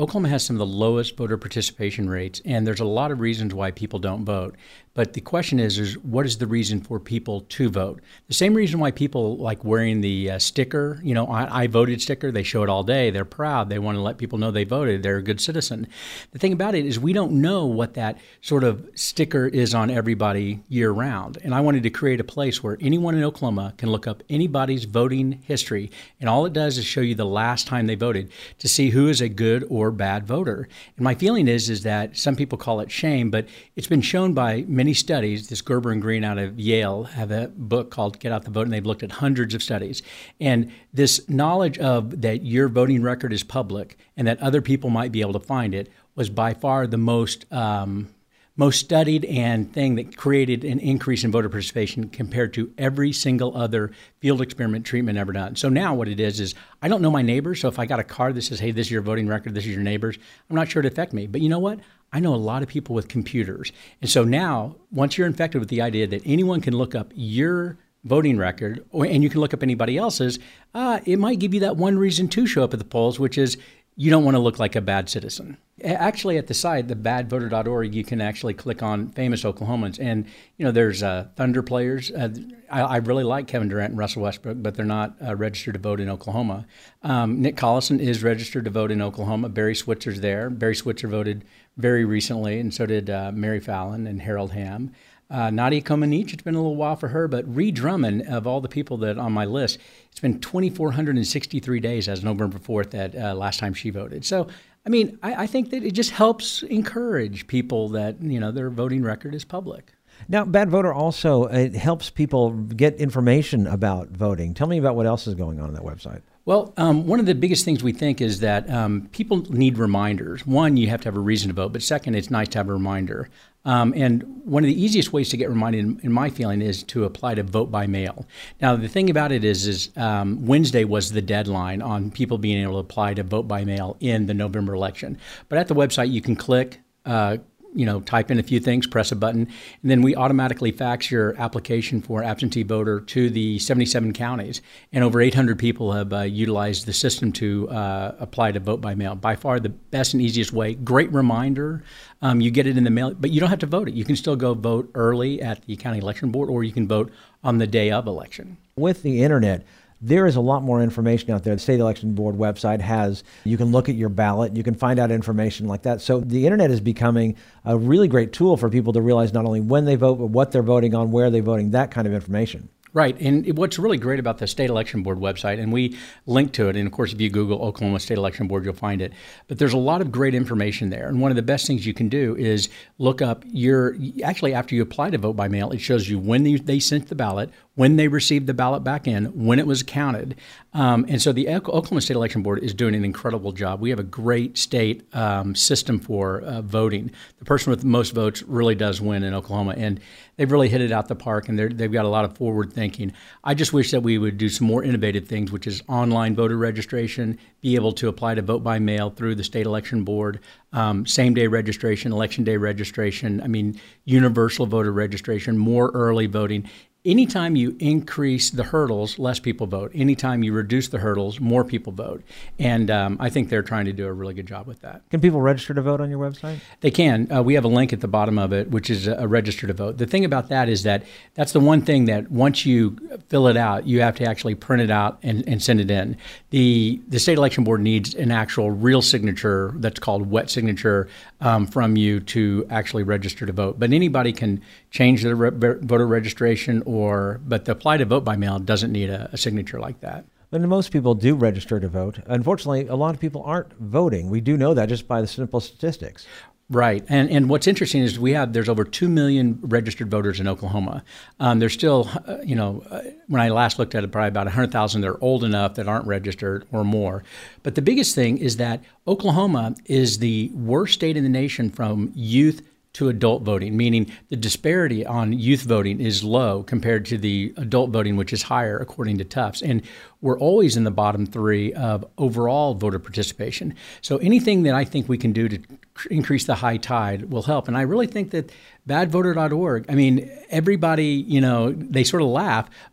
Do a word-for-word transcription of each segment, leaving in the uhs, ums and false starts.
Oklahoma has some of the lowest voter participation rates, and there's a lot of reasons why people don't vote. But the question is, is what is the reason for people to vote? The same reason why people like wearing the uh, sticker, you know, I, I voted sticker, they show it all day. They're proud. They want to let people know they voted. They're a good citizen. The thing about it is we don't know what that sort of sticker is on everybody year round. And I wanted to create a place where anyone in Oklahoma can look up anybody's voting history. And all it does is show you the last time they voted to see who is a good or bad voter. And my feeling is, is that some people call it shame, but it's been shown by many studies. This Gerber and Green out of Yale have a book called Get Out the Vote, and they've looked at hundreds of studies. And this knowledge of that your voting record is public and that other people might be able to find it was by far the most um, most studied and thing that created an increase in voter participation compared to every single other field experiment treatment ever done. So now what it is is I don't know my neighbors, so if I got a card that says, hey, this is your voting record, this is your neighbors, I'm not sure it'd affect me. But you know what? I know a lot of people with computers. And so now, once you're infected with the idea that anyone can look up your voting record, or, and you can look up anybody else's, uh, it might give you that one reason to show up at the polls, which is you don't want to look like a bad citizen. Actually, at the site, the bad voter dot org, you can actually click on famous Oklahomans. And, you know, there's uh, Thunder players. Uh, I, I really like Kevin Durant and Russell Westbrook, but they're not uh, registered to vote in Oklahoma. Um, Nick Collison is registered to vote in Oklahoma. Barry Switzer's there. Barry Switzer voted very recently, and so did uh, Mary Fallon and Harold Hamm. Uh, Nadia Comaneci, it's been a little while for her, but Ree Drummond, of all the people that on my list, it's been two thousand four hundred sixty-three days as November fourth that uh, last time she voted. So, I mean, I, I think that it just helps encourage people that, you know, their voting record is public. Now, Bad Voter also it helps people get information about voting. Tell me about what else is going on on that website. Well, um, one of the biggest things we think is that um, people need reminders. One, you have to have a reason to vote, but second, it's nice to have a reminder. Um, and one of the easiest ways to get reminded, in, in my feeling, is to apply to vote by mail. Now, the thing about it is, is um, Wednesday was the deadline on people being able to apply to vote by mail in the November election. But at the website, you can click, uh, you know, type in a few things, press a button, and then we automatically fax your application for absentee voter to the seventy-seven counties. And over eight hundred people have uh, utilized the system to uh, apply to vote by mail. By far the best and easiest way. Great reminder. Um, you get it in the mail, but you don't have to vote it. You can still go vote early at the county election board, or you can vote on the day of election. With the internet, there is a lot more information out there. The State Election Board website has, you can look at your ballot, you can find out information like that. So the internet is becoming a really great tool for people to realize not only when they vote, but what they're voting on, where they're voting, that kind of information. Right. And what's really great about the State Election Board website, and we link to it, and of course, if you Google Oklahoma State Election Board, you'll find it. But there's a lot of great information there. And one of the best things you can do is look up your, actually, after you apply to vote by mail, it shows you when they, they sent the ballot, when they received the ballot back in, when it was counted. Um, and so the Oklahoma State Election Board is doing an incredible job. We have a great state um, system for uh, voting. The person with the most votes really does win in Oklahoma. And they've really hit it out the park, and they've got a lot of forward thinking. I just wish that we would do some more innovative things, which is online voter registration, be able to apply to vote by mail through the State Election Board, um, same-day registration, election day registration, I mean, universal voter registration, more early voting. Anytime you increase the hurdles, less people vote. Anytime you reduce the hurdles, more people vote. And um, I think they're trying to do a really good job with that. Can people register to vote on your website? They can. Uh, we have a link at the bottom of it, which is a, a register to vote. The thing about that is that that's the one thing that once you fill it out, you have to actually print it out and, and send it in. The, the State Election Board needs an actual real signature that's called wet signature um, from you to actually register to vote. But anybody can change their re- voter registration or, but the apply to vote by mail doesn't need a, a signature like that. And most people do register to vote. Unfortunately, a lot of people aren't voting. We do know that just by the simple statistics. Right. And and what's interesting is we have, there's over two million registered voters in Oklahoma. Um, there's still, uh, you know, uh, when I last looked at it, probably about one hundred thousand that are old enough that aren't registered or more. But the biggest thing is that Oklahoma is the worst state in the nation from youth to adult voting, meaning the disparity on youth voting is low compared to the adult voting, which is higher, according to Tufts. And we're always in the bottom three of overall voter participation. So anything that I think we can do to increase the high tide will help. And I really think that bad voter dot org, I mean, everybody, you know, they sort of laugh, but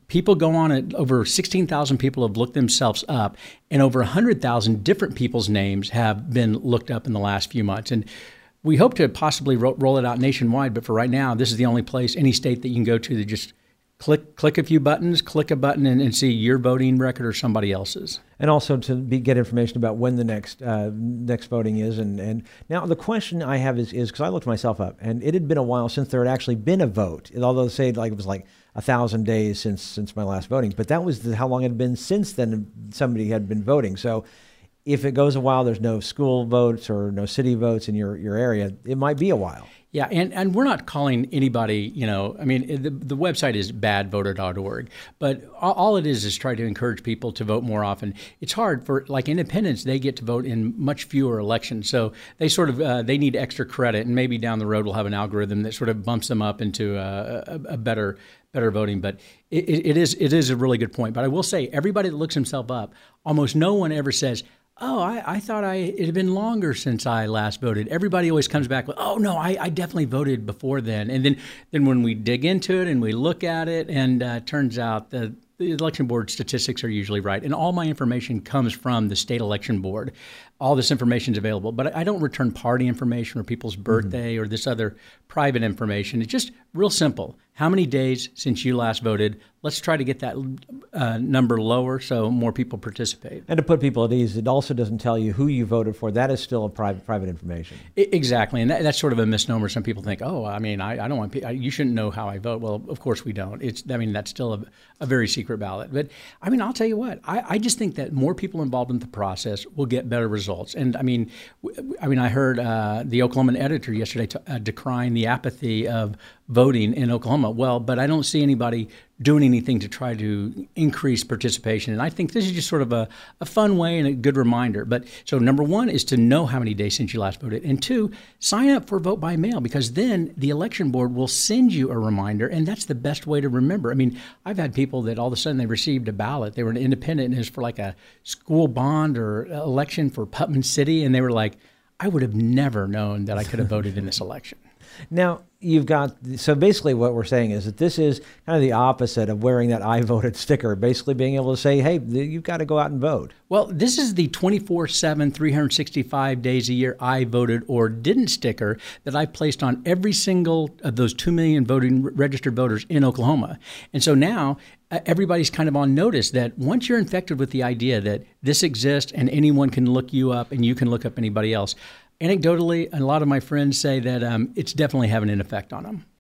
People go on it. Over sixteen thousand people have looked themselves up, and over one hundred thousand different people's names have been looked up in the last few months. And we hope to possibly ro- roll it out nationwide, but for right now, this is the only place, any state that you can go to that just click click a few buttons, click a button, and, and see your voting record or somebody else's. And also to be, get information about when the next uh, next voting is. And, and now the question I have is, is because I looked myself up, and it had been a while since there had actually been a vote. Although say like it was like a thousand days since since my last voting, but that was the, how long it had been since then somebody had been voting. So if it goes a while, there's no school votes or no city votes in your, your area, it might be a while. Yeah, and, and we're not calling anybody, you know, I mean, the, the website is bad voter dot org, but all it is is try to encourage people to vote more often. It's hard for, like independents, they get to vote in much fewer elections, so they sort of, uh, they need extra credit, and maybe down the road we'll have an algorithm that sort of bumps them up into a, a, a better better voting. But it, it is it is a really good point. But I will say, everybody that looks himself up, almost no one ever says, oh, I, I thought I it had been longer since I last voted. Everybody always comes back with, oh, no, I, I definitely voted before then. And then, then when we dig into it and we look at it, and uh, turns out that the election board statistics are usually right. And all my information comes from the state election board. All this information is available. But I don't return party information or people's birthday mm-hmm. or this other private information. It's just real simple. How many days since you last voted? Let's try to get that uh, number lower so more people participate. And to put people at ease, it also doesn't tell you who you voted for. That is still a private private information. I, exactly, and that, that's sort of a misnomer. Some people think, oh, I mean, I, I don't want pe- I, you shouldn't know how I vote. Well, of course we don't. It's I mean, that's still a, a very secret ballot. But I mean, I'll tell you what, I, I just think that more people involved in the process will get better results. And I mean, w- I mean, I heard uh, the Oklahoman editor yesterday t- uh, decrying the apathy of voting in Oklahoma. Well, but I don't see anybody doing anything to try to increase participation. And I think this is just sort of a, a fun way and a good reminder. But so number one is to know how many days since you last voted. And two, sign up for vote by mail, because then the election board will send you a reminder. And that's the best way to remember. I mean, I've had people that all of a sudden they received a ballot. They were an independent, and it was for like a school bond or election for Putnam City. And they were like, I would have never known that I could have voted in this election. Now, you've got, so basically what we're saying is that this is kind of the opposite of wearing that I voted sticker, basically being able to say, hey, you've got to go out and vote. Well, this is the twenty-four seven, three hundred sixty-five days a year I voted or didn't sticker that I placed on every single of those two million voting registered voters in Oklahoma. And so now uh, everybody's kind of on notice that once you're infected with the idea that this exists and anyone can look you up and you can look up anybody else, anecdotally, a lot of my friends say that um, it's definitely having an effect on them.